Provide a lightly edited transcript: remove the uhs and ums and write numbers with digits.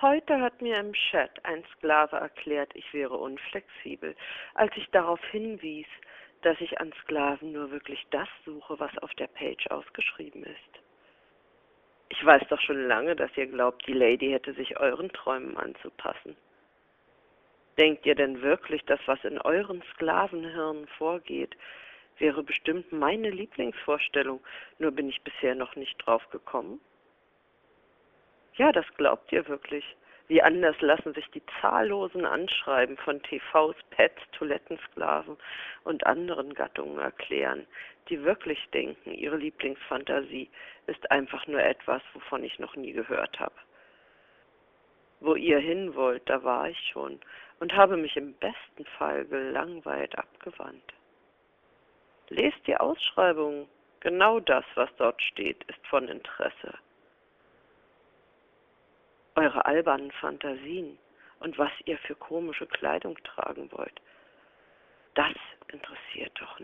Heute hat mir im Chat ein Sklave erklärt, ich wäre unflexibel, als ich darauf hinwies, dass ich an Sklaven nur wirklich das suche, was auf der Page ausgeschrieben ist. Ich weiß doch schon lange, dass ihr glaubt, die Lady hätte sich euren Träumen anzupassen. Denkt ihr denn wirklich, dass was in euren Sklavenhirnen vorgeht, wäre bestimmt meine Lieblingsvorstellung, nur bin ich bisher noch nicht drauf gekommen? Ja, das glaubt ihr wirklich. Wie anders lassen sich die zahllosen Anschreiben von TVs, Pets, Toilettensklaven und anderen Gattungen erklären, die wirklich denken, ihre Lieblingsfantasie ist einfach nur etwas, wovon ich noch nie gehört habe. Wo ihr hin wollt, da war ich schon und habe mich im besten Fall gelangweilt abgewandt. Lest die Ausschreibung. Genau das, was dort steht, ist von Interesse. Eure albernen Fantasien und was ihr für komische Kleidung tragen wollt, das interessiert doch